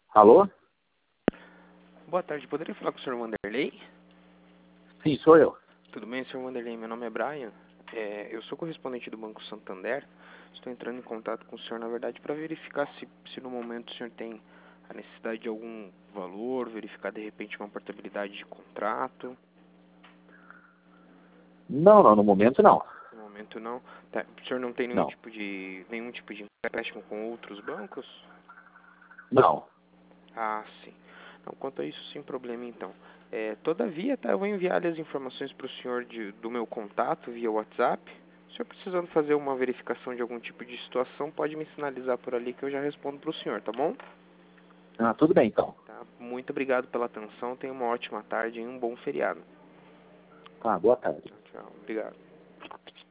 Alô? Boa tarde, poderia falar com o senhor Wanderley? Sim, sou eu. Tudo bem, senhor Wanderley? Meu nome é Brian. Eu sou correspondente do Banco Santander. Estou entrando em contato com o senhor, na verdade, para verificar se no momento o senhor tem a necessidade de algum valor, verificar de repente uma portabilidade de contrato. Não, no momento não. No momento não. Tá, o senhor não tem Não. nenhum tipo de empréstimo com outros bancos? Não. Ah, sim. Não, quanto a isso, sem problema então. Todavia, tá, eu vou enviar as informações para o senhor do meu contato via WhatsApp. Se o senhor precisando fazer uma verificação de algum tipo de situação, pode me sinalizar por ali que eu já respondo para o senhor, tá bom? Ah, tudo bem então. Tá? Muito obrigado pela atenção, tenha uma ótima tarde e um bom feriado. Tá, boa tarde. Tchau, obrigado.